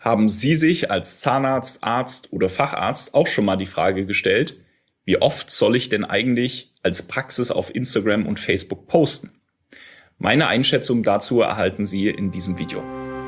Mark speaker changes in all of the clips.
Speaker 1: Haben Sie sich als Zahnarzt, Arzt oder Facharzt auch schon mal die Frage gestellt, wie oft soll ich denn eigentlich als Praxis auf Instagram und Facebook posten? Meine Einschätzung dazu erhalten Sie in diesem Video.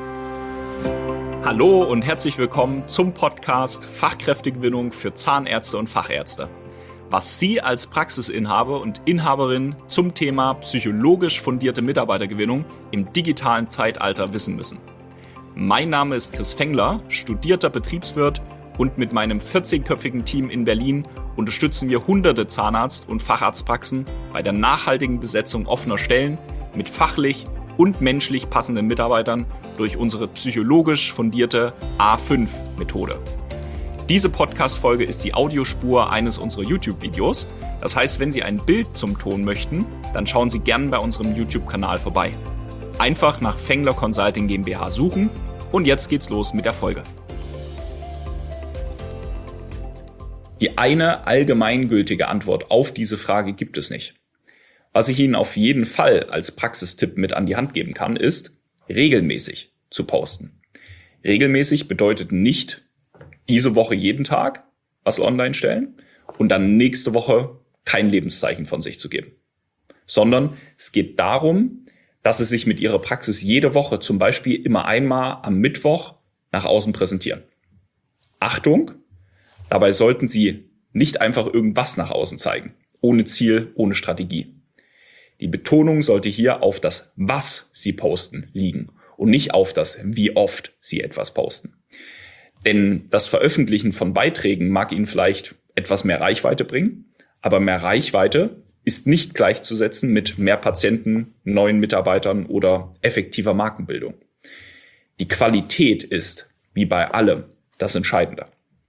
Speaker 1: Hallo und herzlich willkommen zum Podcast Fachkräftegewinnung für Zahnärzte und Fachärzte. Was Sie als Praxisinhaber und Inhaberin zum Thema psychologisch fundierte Mitarbeitergewinnung im digitalen Zeitalter wissen müssen. Mein Name ist Chris Fengler, studierter Betriebswirt, und mit meinem 14-köpfigen Team in Berlin unterstützen wir hunderte Zahnarzt- und Facharztpraxen bei der nachhaltigen Besetzung offener Stellen mit fachlich und menschlich passenden Mitarbeitern durch unsere psychologisch fundierte A5-Methode. Diese Podcast-Folge ist die Audiospur eines unserer YouTube-Videos. Das heißt, wenn Sie ein Bild zum Ton möchten, dann schauen Sie gerne bei unserem YouTube-Kanal vorbei. Einfach nach Fengler Consulting GmbH suchen und jetzt geht's los mit der Folge. Die eine allgemeingültige Antwort auf diese Frage gibt es nicht. Was ich Ihnen auf jeden Fall als Praxistipp mit an die Hand geben kann, ist, regelmäßig zu posten. Regelmäßig bedeutet nicht diese Woche jeden Tag was online stellen und dann nächste Woche kein Lebenszeichen von sich zu geben. Sondern es geht darum, dass Sie sich mit Ihrer Praxis jede Woche zum Beispiel immer einmal am Mittwoch nach außen präsentieren. Achtung, dabei sollten Sie nicht einfach irgendwas nach außen zeigen, ohne Ziel, ohne Strategie. Die Betonung sollte hier auf das, was Sie posten, liegen und nicht auf das, wie oft Sie etwas posten. Denn das Veröffentlichen von Beiträgen mag Ihnen vielleicht etwas mehr Reichweite bringen, aber mehr Reichweite ist nicht gleichzusetzen mit mehr Patienten, neuen Mitarbeitern oder effektiver Markenbildung. Die Qualität ist, wie bei allem, das Entscheidende.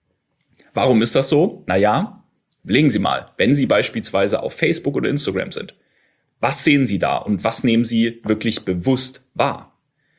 Speaker 1: Warum ist das so? Naja, überlegen Sie mal, wenn Sie beispielsweise auf Facebook oder Instagram sind, was sehen Sie da und was nehmen Sie wirklich bewusst wahr?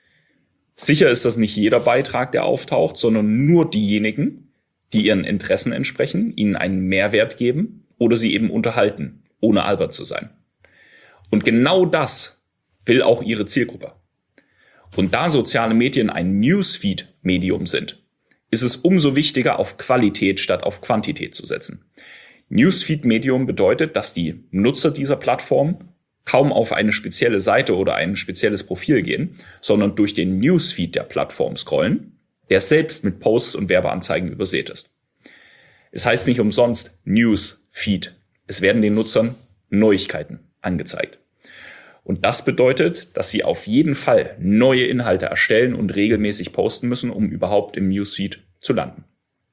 Speaker 1: Sicher ist das nicht jeder Beitrag, der auftaucht, sondern nur diejenigen, die Ihren Interessen entsprechen, Ihnen einen Mehrwert geben oder Sie eben unterhalten, ohne albern zu sein. Und genau das will auch Ihre Zielgruppe. Und da soziale Medien ein Newsfeed-Medium sind, ist es umso wichtiger, auf Qualität statt auf Quantität zu setzen. Newsfeed-Medium bedeutet, dass die Nutzer dieser Plattform kaum auf eine spezielle Seite oder ein spezielles Profil gehen, sondern durch den Newsfeed der Plattform scrollen, der selbst mit Posts und Werbeanzeigen übersät ist. Es heißt nicht umsonst Newsfeed. Es werden den Nutzern Neuigkeiten angezeigt. Und das bedeutet, dass Sie auf jeden Fall neue Inhalte erstellen und regelmäßig posten müssen, um überhaupt im Newsfeed zu landen.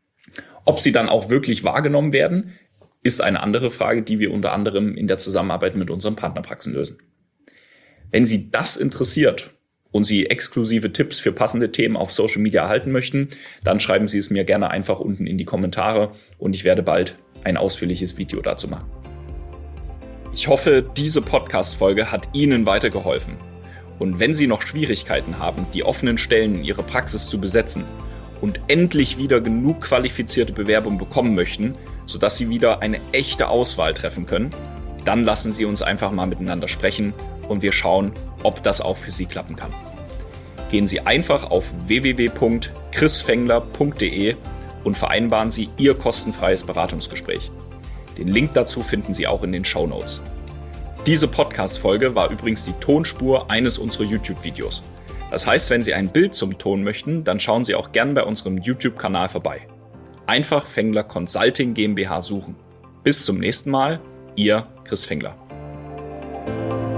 Speaker 1: Ob Sie dann auch wirklich wahrgenommen werden, ist eine andere Frage, die wir unter anderem in der Zusammenarbeit mit unseren Partnerpraxen lösen. Wenn Sie das interessiert und Sie exklusive Tipps für passende Themen auf Social Media erhalten möchten, dann schreiben Sie es mir gerne einfach unten in die Kommentare und ich werde bald ein ausführliches Video dazu machen. Ich hoffe, diese Podcast-Folge hat Ihnen weitergeholfen. Und wenn Sie noch Schwierigkeiten haben, die offenen Stellen in Ihrer Praxis zu besetzen und endlich wieder genug qualifizierte Bewerbung bekommen möchten, sodass Sie wieder eine echte Auswahl treffen können, dann lassen Sie uns einfach mal miteinander sprechen und wir schauen, ob das auch für Sie klappen kann. Gehen Sie einfach auf www.chrisfengler.de und vereinbaren Sie Ihr kostenfreies Beratungsgespräch. Den Link dazu finden Sie auch in den Shownotes. Diese Podcast-Folge war übrigens die Tonspur eines unserer YouTube-Videos. Das heißt, wenn Sie ein Bild zum Ton möchten, dann schauen Sie auch gern bei unserem YouTube-Kanal vorbei. Einfach Fengler Consulting GmbH suchen. Bis zum nächsten Mal, Ihr Chris Fengler.